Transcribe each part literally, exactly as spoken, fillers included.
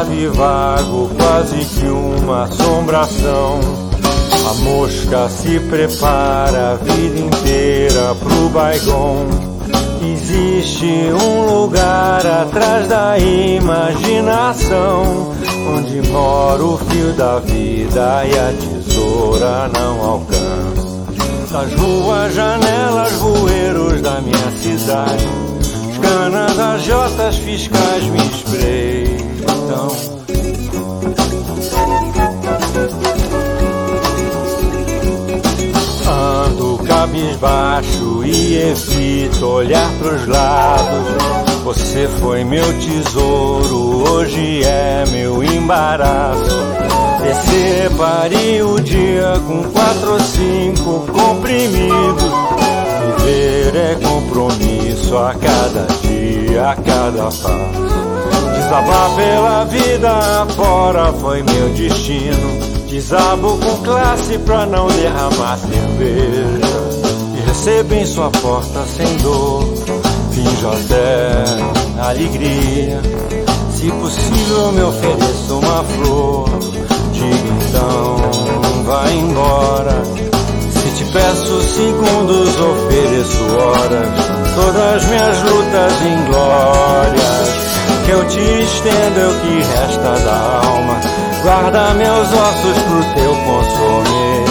errado e vago, quase que uma assombração. A mosca se prepara a vida inteira pro baigon. Existe um lugar atrás da imaginação, onde mora o fio da vida e a tesoura não alcança. Das ruas, janelas, bueiros da minha cidade, os canas, agiotas, fiscais me espreitam. Ando cabisbaixo e evito olhar pros lados. Você foi meu tesouro, hoje é meu embaraço. Separei o dia com quatro ou cinco comprimidos. Viver é compromisso a cada dia, a cada passo. Desabar pela vida afora foi meu destino. Desabo com classe pra não derramar cerveja. E recebo em sua porta sem dor, finjo até alegria. Se possível me ofereça uma flor, diga então, vai embora. Se te peço segundos, ofereço horas. Todas minhas lutas inglórias, que eu te estendo é o que resta da alma. Guarda meus ossos pro teu consome.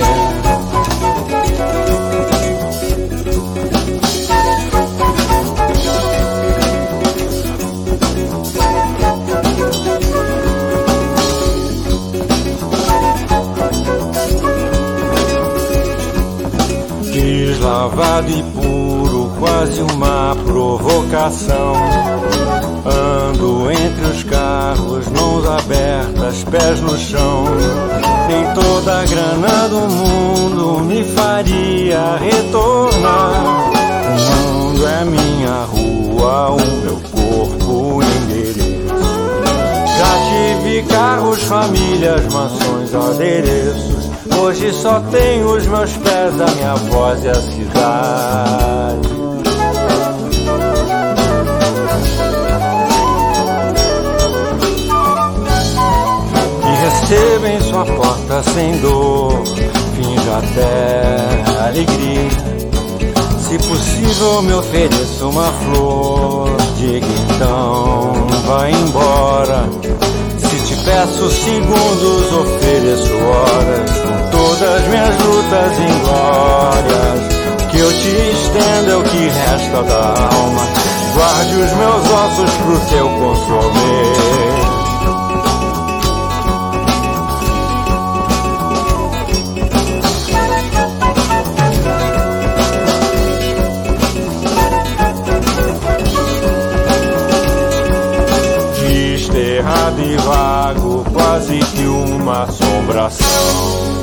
Deslavado e puro, quase uma provocação. Ando entre os carros, mãos abertas, pés no chão. Nem toda a grana do mundo me faria retornar. O mundo é minha rua, o meu corpo, o endereço. Já tive carros, famílias, mansões, adereços. Hoje só tenho os meus pés, a minha voz e a cidade. E recebo em sua porta sem dor, finjo até alegria. Se possível me ofereça uma flor, diga então, vai embora. Se te peço segundos, ofereço horas. Todas minhas lutas inglórias, que eu te estendo é o que resta da alma. Guarde os meus ossos pro teu consome. Desterrado e vago, quase que uma assombração.